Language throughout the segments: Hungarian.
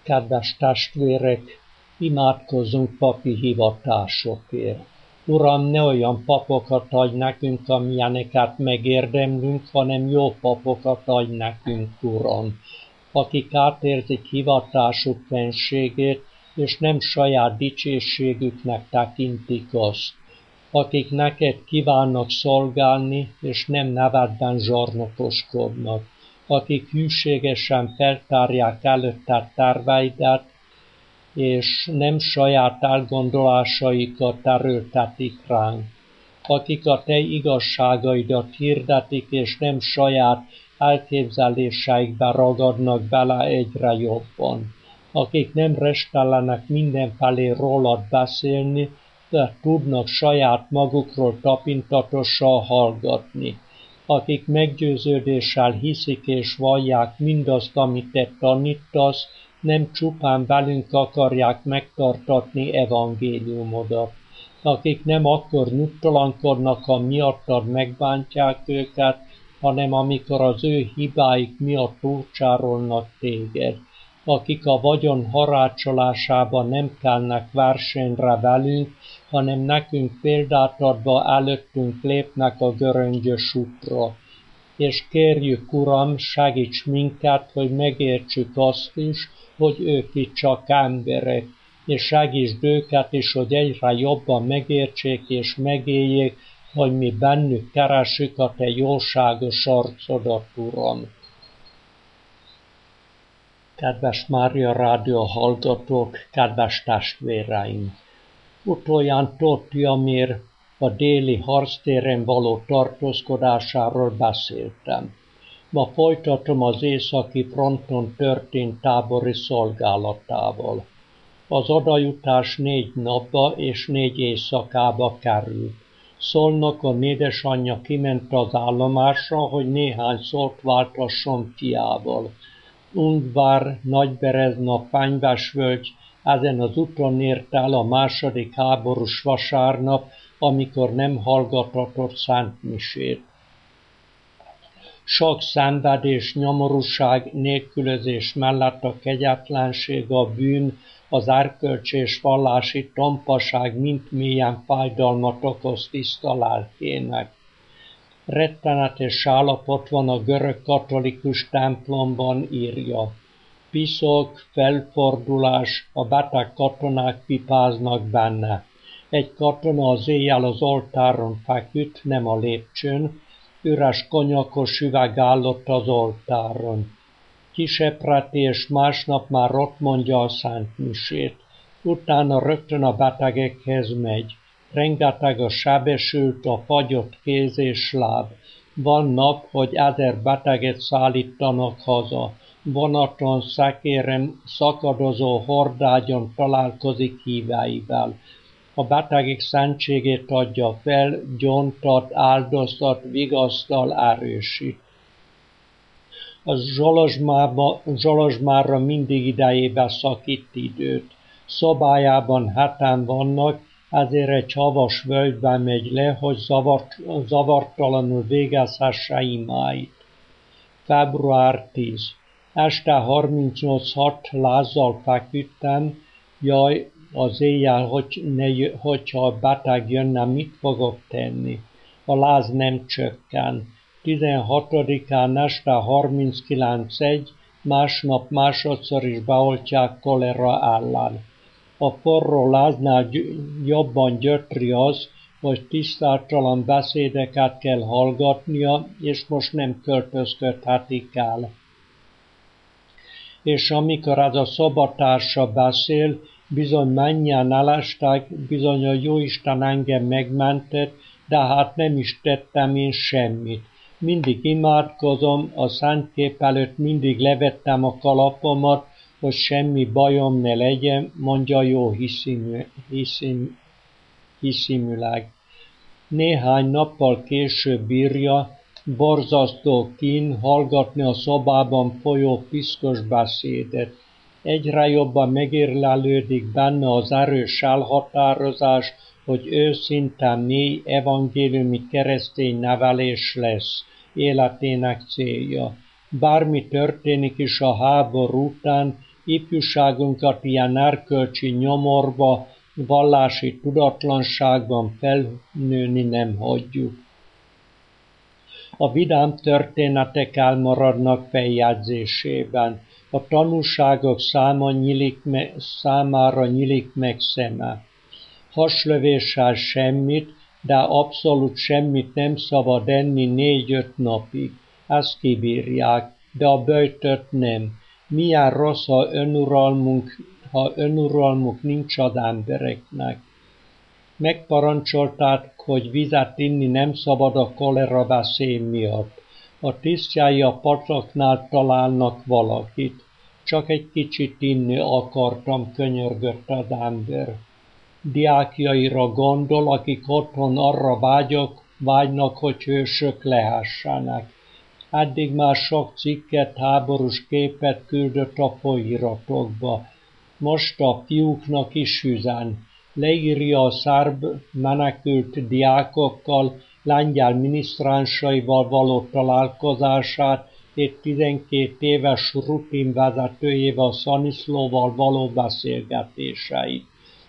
Kedves testvérek, imádkozzunk papi hivatásokért. Uram, ne olyan papokat adj nekünk, amilyeneket megérdemlünk, hanem jó papokat adj nekünk, Uram, akik átérzik hivatásuk fenségét, és nem saját dicsőségüknek tekintik azt, akik neked kívánnak szolgálni, és nem nevedben zsarnokoskodnak, akik hűségesen feltárják előtted terveidet, és nem saját elgondolásaikat erőltetik ránk, akik a te igazságaidat hirdetik, és nem saját elképzeléseikbe ragadnak bele egyre jobban, akik nem restellenek mindenfelé rólad beszélni, de tudnak saját magukról tapintatosan hallgatni, akik meggyőződéssel hiszik és vallják mindazt, amit te tanítasz, nem csupán velünk akarják megtartatni evangéliumodat, akik nem akkor nyugtalankodnak, ha miattad megbántják őket, hanem amikor az ő hibáik miatt túlcsárolnak téged, akik a vagyon harácsolásában nem kelnek versenyre velünk, hanem nekünk példát adva előttünk lépnek a göröngyös útra. És kérjük, Uram, segíts minket, hogy megértsük azt is, hogy ők itt csak emberek, és segítsd őket is, hogy egyre jobban megértsék és megéljék, hogy mi bennük keressük a te jóságos arcodat, Uram. Kedves Mária Rádió hallgatók, kedves testvéreim! Utoljára Tótiamir a déli harctéren való tartózkodásáról beszéltem. Ma folytatom az északi fronton történt tábori szolgálatával. Az odajutás 4 napba és 4 éjszakába került. Szolnokon édesanyja kiment az állomásra, hogy néhány szót váltasson fiával. Ungvár, Nagyberezna, Fenyvesvölgy, ezen az úton ért el a második háborús vasárnap, amikor nem hallgathatott szentmisét. Sok szenvedés, nyomorúság, nélkülözés mellett a kegyetlenség, a bűn, az erkölcsi és vallási tompaság mind mélyen fájdalmat okoz tiszta lelkének. Rettenetes állapot van a görög katolikus templomban, írja. Piszok, felfordulás, a beteg katonák pipáznak benne. Egy katona az éjjel az oltáron feküdt, nem a lépcsőn, üres konyakos üveg állott az oltáron. Kisepreti, és másnap már ott mondja a szentmisét. Utána rögtön a betegekhez megy. Rengeteg a sebesült, a fagyott kéz és láb. Van nap, hogy 1000 beteget szállítanak haza. Vonaton, szekéren, szakadozó hordágyon találkozik híveivel. A betegek szentségét adja fel, gyóntat, áldoztat, vigasztal, erősít. A Zsolozsmárra mindig idejébe szakít időt. Szobájában 7-en vannak, ezért egy havas völgybe megy le, hogy zavartalanul végezhesse imáit. Február 10. Este 38-6 lázzal feküdtem, jaj, az éjjel, hogyha a beteg jönne, mit fogok tenni? A láz nem csökken. 16-án este 39-1, másnap másodszor is beoltják kolera ellen. A forró láznál jobban gyötri az, hogy tisztátalan beszédeket kell hallgatnia, és most nem költözködhetik el. És amikor ez a szobatársa beszél, bizony mennyien elestek, bizony a Jóisten engem megmentett, de hát nem is tettem én semmit. Mindig imádkozom, a szentkép előtt mindig levettem a kalapomat, hogy semmi bajom ne legyen, mondja jó hisziműleg. Néhány nappal később írja, borzasztó kín hallgatni a szobában folyó piszkos beszédet. Egyre jobban megérlelődik benne az erős elhatározás, hogy őszinte mély evangéliumi keresztény nevelés lesz életének célja. Bármi történik is a háború után, ifjúságunkat ilyen erkölcsi nyomorba, vallási tudatlanságban felnőni nem hagyjuk. A vidám történetek elmaradnak feljegyzésében, a tanúságok számára nyílik meg szeme. Haslövéssel semmit, de abszolút semmit nem szabad enni 4-5 napig. Ezt kibírják, de a böjtöt nem. Milyen rossz, ha önuralmuk nincs az embereknek. Megparancsolták, hogy vizet inni nem szabad a kolera veszély miatt. A tisztjai a pataknál találnak valakit. Csak egy kicsit inni akartam, könyörgött az ember. Diákjaira gondol, akik otthon arra vágynak, hogy hősök lehessenek. Eddig már sok cikket, háborús képet küldött a folyóiratokba. Most a fiúknak is üzen. Leírja a szerb menekült diákokkal, lengyel minisztránsaival való találkozását, és 12 éves rutinvezetőjével, Szaniszlóval való beszélgetéseit.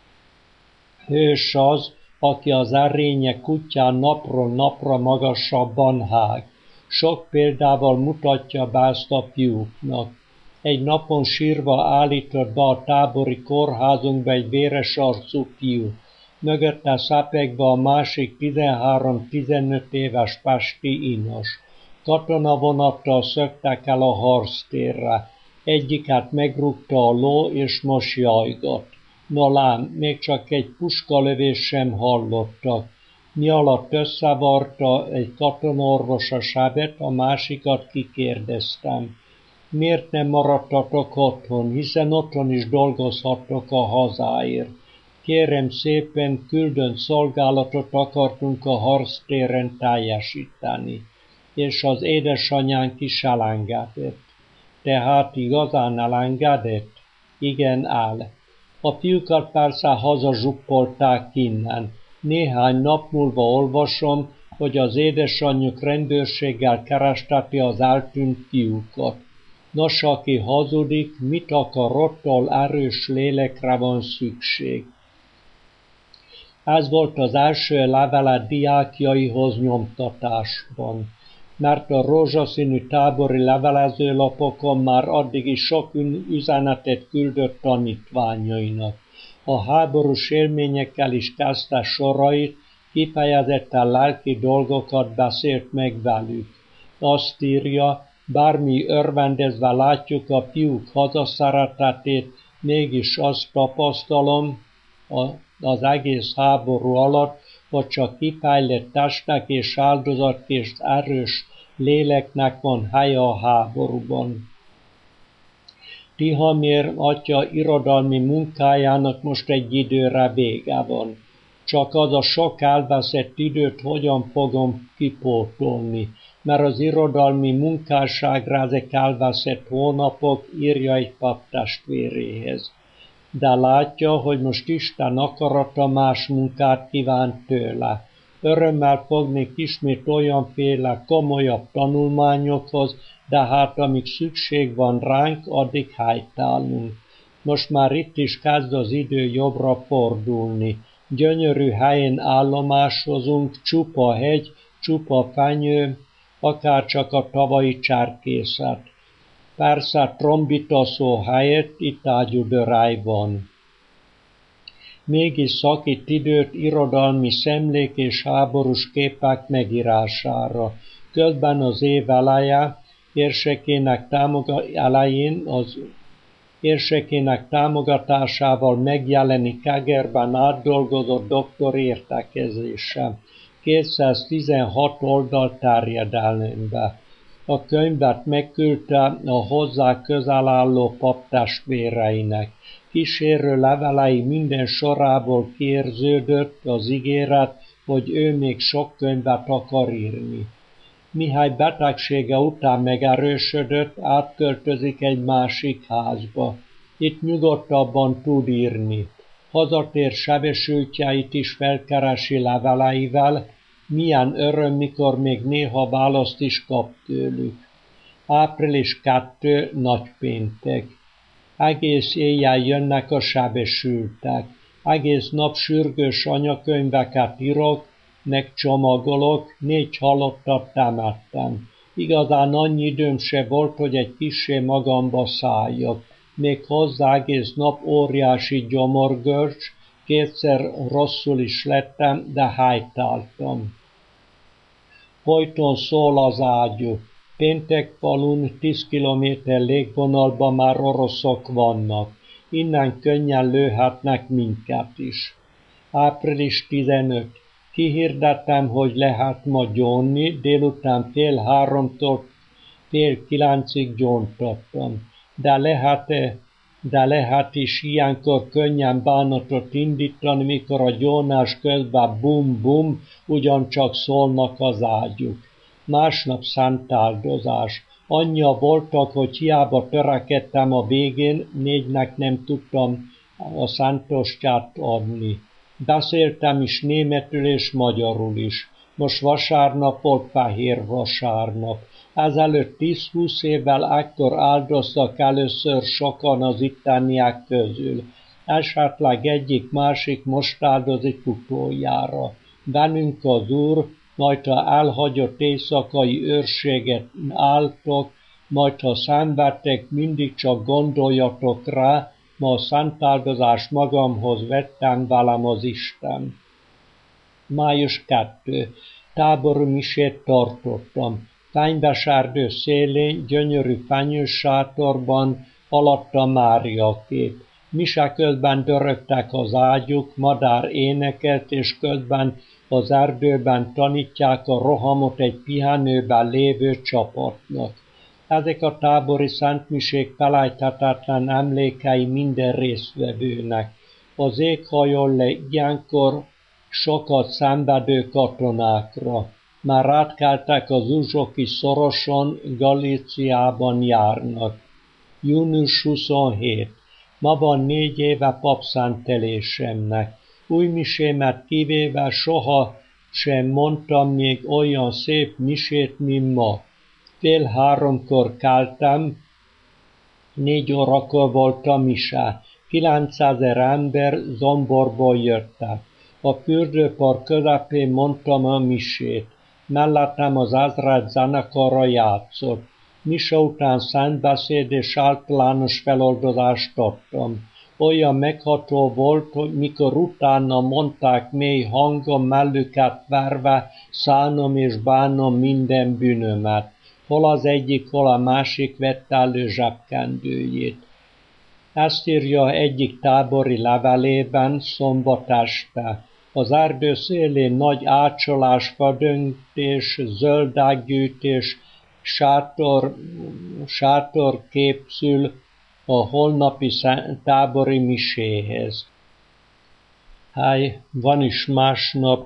Hős az, aki az erénye kutyán napról napra magasabban hág. Sok példával mutatja be ezt a fiúknak. Egy napon sírva állított be a tábori kórházunkba egy véres arcú fiú. Mögötte szepegve a másik 13-15 éves pesti inos. Katonavonattal szöktek el a harctérre. Egyiket megrúgta a ló, és most jajgat. No lám, még csak egy puskalövés sem hallottak. Mi alatt összevarta egy katonaorvos a sebet, a másikat kikérdeztem. Miért nem maradtatok otthon, hiszen otthon is dolgozhattok a hazáért. Kérem szépen, küldött szolgálatot akartunk a harctéren teljesíteni, és az édesanyánk is elengedett. Tehát igazán elengedett? Igen, el. A fiúkat persze hazazsuppolták innen. Néhány nap múlva olvasom, hogy az édesanyjuk rendőrséggel keresteti az eltűnt fiúkat. Nos, aki hazudik, mit akar, ottól erős lélekre van szükség. Ez volt az első levele diákjaihoz nyomtatásban, mert a rózsaszínű tábori levelezőlapokon már addig is sok üzenetet küldött tanítványainak. A háborús élményekkel is kezdte sorait, kifejezetten lelki dolgokat beszélt meg velük. Azt írja, bármi örvendezve látjuk a fiúk hazaszeretetét, mégis azt tapasztalom az egész háború alatt, hogy csak kifejlett testnek és áldozatkész erős léleknek van helye a háborúban. Tihamér atya irodalmi munkájának most egy időre vége van. Csak az a sok elveszett időt hogyan fogom kipótolni, mert az irodalmi munkásságra ezek elveszett hónapok, írja egy paptestvéréhez. De látja, hogy most Isten akarata más munkát kíván tőle. Örömmel fognék ismét olyanféle komolyabb tanulmányokhoz, de hát amíg szükség van ránk, addig helytállunk. Most már itt is kezd az idő jobbra fordulni. Gyönyörű helyen állomásozunk, csupa hegy, csupa fenyő, akárcsak a tavalyi cserkészet. Persze trombitaszó helyett itt ágyúdöráj van. Mégis szakít időt irodalmi szemlék és háborús képek megírására. Közben az év érsekének támogatásával megjelenik Egerben átdolgozott doktori értekezése. 216 oldal terjedelmbe. A könyvet megküldte a hozzá közel álló paptestvéreinek. Kísérő levelei minden sorából kiérződött az ígéret, hogy ő még sok könyvet akar írni. Mihely betegsége után megerősödött, átköltözik egy másik házba. Itt nyugodtabban tud írni. Hazatér sebesültjeit is felkeresi leveleivel, milyen öröm, mikor még néha választ is kap tőlük. Április 2. nagypéntek. Egész éjjel jönnek a sebesültek. Egész nap sürgős anyakönyveket írok, megcsomagolok, 4 halottat temettem. Igazán annyi időm se volt, hogy egy kissé magamba szálljak. Még hozzá egész nap óriási gyomorgörcs, 2-szer rosszul is lettem, de helytáltam. Folyton szól az ágyú. Péntekfalun 10 kilométer légvonalban már oroszok vannak. Innen könnyen lőhetnek minket is. Április 15. Kihirdettem, hogy lehet ma gyónni, délután 2:30-tól 8:30-ig gyóntattam. De lehet is ilyenkor könnyen bánatot indítani, mikor a gyónás közben bum-bum, ugyancsak szólnak az ágyuk. Másnap szentáldozás. Annyia voltak, hogy hiába törekedtem a végén, 4-nek nem tudtam a szentostját adni. Beszéltem is németül és magyarul is. Most vasárnap volt Fehér vasárnap. Ezelőtt 10-20 évvel ekkor áldoztak először sokan az itteniek közül. Esetleg egyik-másik most áldozik utoljára. Bennünk az Úr, majd ha elhagyott éjszakai őrséget álltok, majd ha szenvedtek, mindig csak gondoljatok rá, ma a szentáldozás magamhoz vettem velem az Isten. Május 2. Tábori misét tartottam. Fenyves erdő szélén, gyönyörű fenyős sátorban, alatta Mária kép. Mise közben dörögtek az ágyuk, madár énekelt, és közben az erdőben tanítják a rohamot egy pihenőben lévő csapatnak. Ezek a tábori szentmisék felejthetetlen emlékei minden résztvevőnek. Az ég hajol le ilyenkor sokat szenvedő katonákra. Már átkeltek az Uzsoki szoroson, Galíciában járnak. Június 27. Ma van 4 éve papszentelésemnek. Új misémet kivéve soha sem mondtam még olyan szép misét, mint ma. 2:30-kor keltem, 4 órakor volt a mise. 9000 ember Zomborból jöttek. A fürdőpark közepén mondtam a misét. Mellettem az ezred zenekara játszott. Mise után szentbeszéd és általános feloldozást adtam. Olyan megható volt, hogy mikor utána mondták mély hangon, mellüket verve, szánom és bánom minden bűnömet. Hol az egyik, hol a másik vette elő zsebkendőjét. Ezt írja egyik tábori levelében szombat este. Az erdő szélén nagy ácsolás, fadöngtés, zöldággyűjtés, sátor képzül a holnapi tábori miséhez. Van is másnap,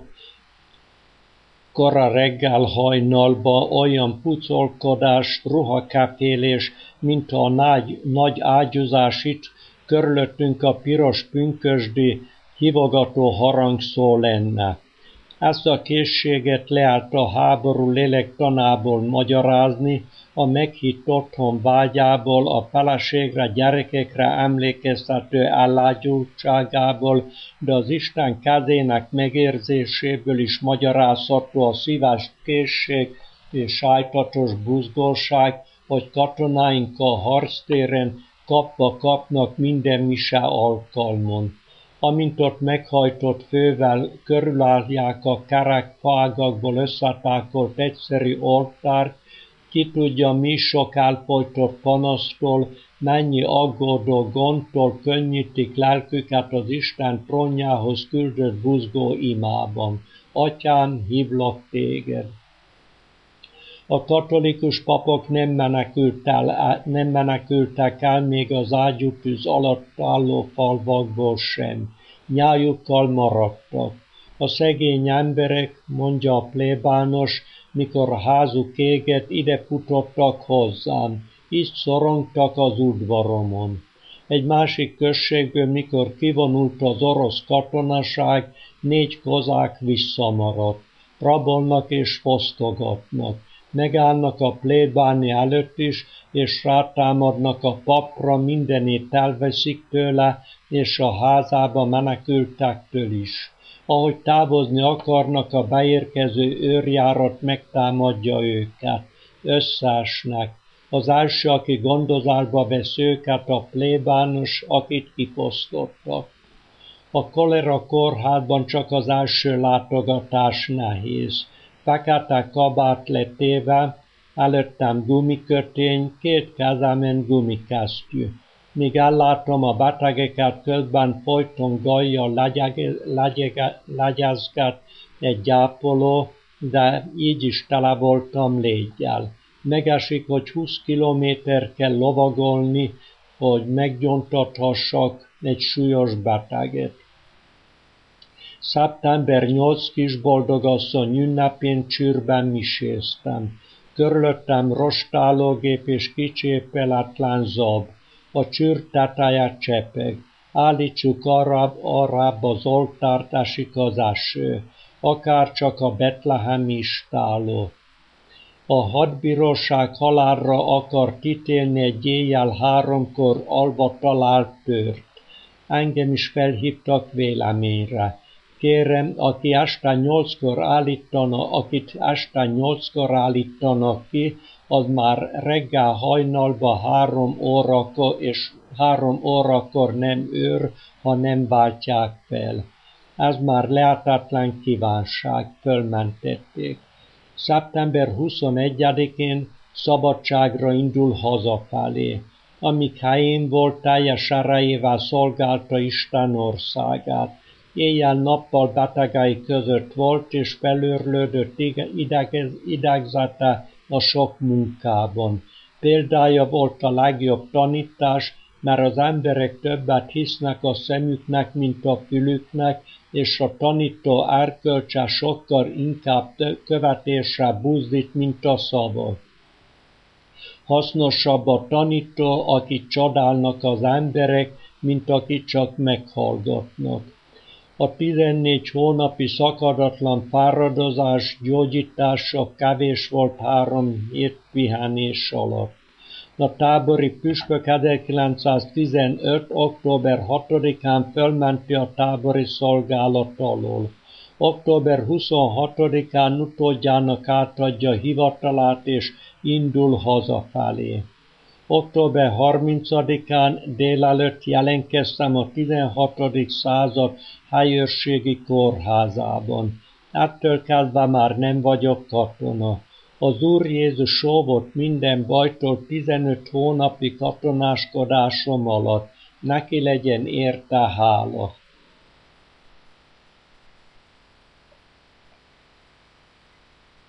kora reggel hajnalba olyan pucolkodás, ruhakefélés, mint a nagy ágyúzás itt, körülöttünk a piros pünkösdi, hívogató harangszó lenne. Ezt a készséget lehet a háború lélektanából magyarázni, a meghitt otthon vágyából, a feleségre, gyerekekre emlékeztető ellágyultságából, de az Isten kezének megérzéséből is magyarázható a szíves készség és sájtatos buzgóság, hogy katonáink a harctéren kapnak minden mise alkalmon. Amint ott meghajtott fővel körülállják a kerek fágakból összetákolt egyszerű oltárt, ki tudja mi sok elfojtott panasztól, mennyi aggódó gondtól könnyítik lelküket az Isten trónjához küldött buzgó imában. Atyám, hívlak téged. A katolikus papok nem menekültek el még az ágyútűz alatt álló falvakból sem. Nyájukkal maradtak. A szegény emberek, mondja a plébános, mikor a házuk égett, ide futottak hozzám, így szorongtak az udvaromon. Egy másik községből, mikor kivonult az orosz katonaság, 4 kozák visszamaradt. Rabolnak és fosztogatnak. Megállnak a plébánia előtt is, és rátámadnak a papra, mindenét elveszik tőle, és a házába menekültektől is. Ahogy távozni akarnak, a beérkező őrjárat megtámadja őket. Összeesnek. Az első, aki gondozásba vesz őket, a plébános, akit kifosztottak. A kolera kórházban csak az első látogatás nehéz. Fekete kabát letéve, előttem gumikötény, két kezemen gumikesztyű. Míg ellátom a betegeket, közben folyton gajjal legyezget egy gyápoló, de így is tele voltam léggel. Megesik, hogy 20 kilométer kell lovagolni, hogy meggyóntathassak egy súlyos beteget. Szeptember 8 Kisboldogasszony ünnepén Csűrben miséztem. Körülöttem rostálógép és kicsépeletlen zab. A csűr teteje csepeg. Állítsuk arrább az oltárt, esik az eső. Akárcsak a betlehemi istáló. A hadbíróság halálra akart ítélni egy éjjel 3-kor alva talált tőrt. Engem is felhívtak véleményre. Kérem, akit este 8-kor állítanak ki, az már reggel hajnalba 3 órakor nem őr, ha nem váltják fel. Ez már lehetetlen kívánság, fölmentették. Szeptember 21-én szabadságra indul hazafelé. Amíg helyén volt, teljes erejével szolgálta Isten országát. Éjjel-nappal betegei között volt, és felőrlődött idegzete a sok munkában. Példája volt a legjobb tanítás, mert az emberek többet hisznek a szemüknek, mint a fülüknek, és a tanító erkölcse sokkal inkább követésre buzdít, mint a szava. Hasznosabb a tanító, akit csodálnak az emberek, mint akit csak meghallgatnak. A 14 hónapi szakadatlan fáradozás, gyógyítása kevés volt 3 hét pihenés alatt. A tábori püspök 1915. október 6-án fölmenti a tábori szolgálat alól. Október 26-án utódjának átadja hivatalát és indul hazafelé. Október 30-án délelőtt jelentkeztem a 16. század helyőrségi kórházában. Ettől kezdve már nem vagyok katona. Az Úr Jézus óvott minden bajtól 15 hónapi katonáskodásom alatt. Neki legyen érte hála.